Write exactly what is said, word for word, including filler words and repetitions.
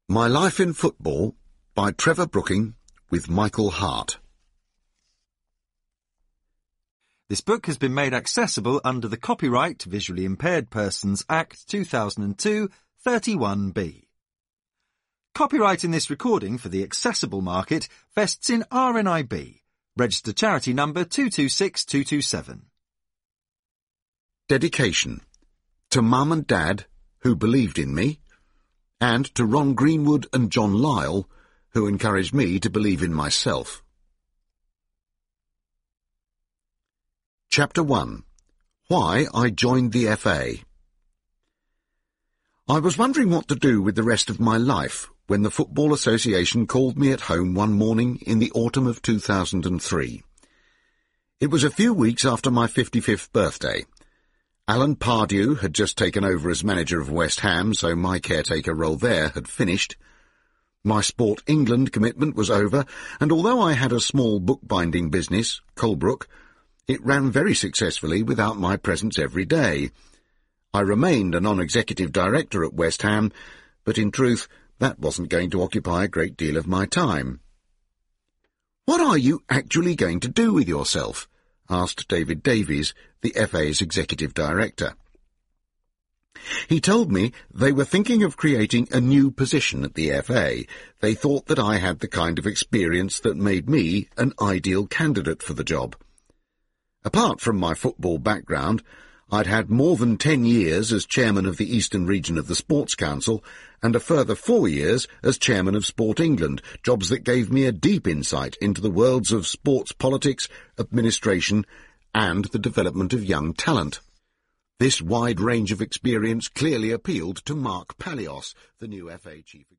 My Life in Football by Trevor Brooking with Michael Hart. This book has been made accessible under the Copyright Visually Impaired Persons Act two thousand two, thirty-one B. Copyright in this recording for the accessible market vests in R N I B, registered charity number two two six two two seven. Dedication to Mum and Dad, who believed in me, and to Ron Greenwood and John Lyle, who encouraged me to believe in myself. Chapter one. Why I joined the F A. I was wondering what to do with the rest of my life when the Football Association called me at home one morning in the autumn of two thousand three. It was a few weeks after my fifty-fifth birthday. Alan Pardew had just taken over as manager of West Ham, so my caretaker role there had finished. My Sport England commitment was over, and although I had a small bookbinding business, Colebrook, it ran very successfully without my presence every day. I remained a non-executive director at West Ham, but in truth, that wasn't going to occupy a great deal of my time. "What are you actually going to do with yourself?" asked David Davies, the F A's executive director. He told me they were thinking of creating a new position at the F A. They thought that I had the kind of experience that made me an ideal candidate for the job. Apart from my football background, I'd had more than ten years as chairman of the Eastern Region of the Sports Council and a further four years as chairman of Sport England, jobs that gave me a deep insight into the worlds of sports politics, administration and the development of young talent. This wide range of experience clearly appealed to Mark Palios, the new F A chief.